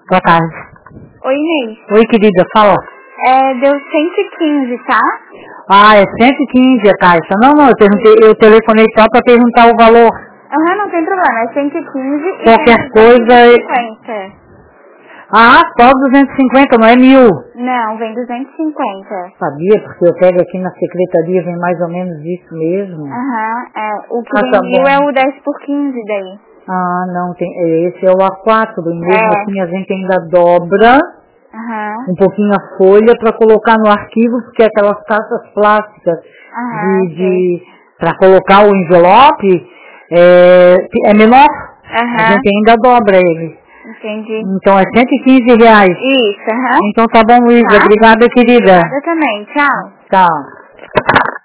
Boa tarde. Oi, Inês. Oi, querida, fala. Deu 115, tá? Ah, é 115 a caixa. Não, eu telefonei só para perguntar o valor. Não tem problema, é 115 e Qualquer coisa... 250. Ah, só 250, não é 1000. Não, vem 250. Sabia, porque eu pego aqui na secretaria, vem mais ou menos isso mesmo. O que Ah, vem tá 1000 bom. é o 10 por 15 daí. Ah, não, esse é o A4, e mesmo assim a gente ainda dobra um pouquinho a folha para colocar no arquivo, porque aquelas caixas plásticas para colocar o envelope é menor, a gente ainda dobra ele. Entendi. Então é R$115. Isso, Então tá bom, Luísa. Tá? Obrigada, querida. Eu também, tchau. Tchau.